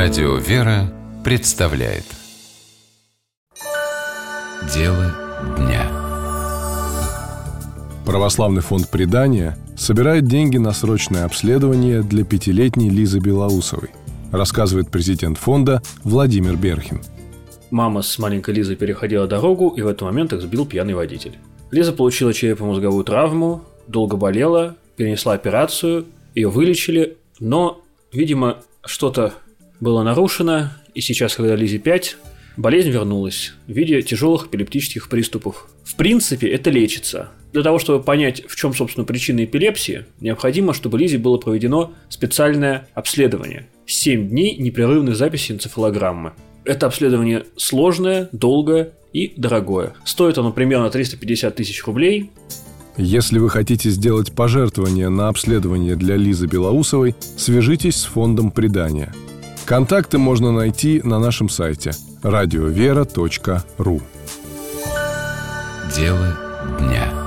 Радио «Вера» представляет Дело дня. Православный фонд «Предания» собирает деньги на срочное обследование для 5-летней Лизы Белоусовой, рассказывает президент фонда Владимир Берхин. Мама с маленькой Лизой переходила дорогу, и в этот момент их сбил пьяный водитель. Лиза получила черепно-мозговую травму, долго болела, перенесла операцию, ее вылечили, но, видимо, что-то было нарушено, и сейчас, когда Лизе 5, болезнь вернулась в виде тяжелых эпилептических приступов. В принципе, это лечится. Для того, чтобы понять, в чем, собственно, причина эпилепсии, необходимо, чтобы Лизе было проведено специальное обследование. 7 дней непрерывной записи энцефалограммы. Это обследование сложное, долгое и дорогое. Стоит оно примерно 350 тысяч рублей. Если вы хотите сделать пожертвование на обследование для Лизы Белоусовой, свяжитесь с фондом «Предания». Контакты можно найти на нашем сайте radiovera.ru. Дело дня.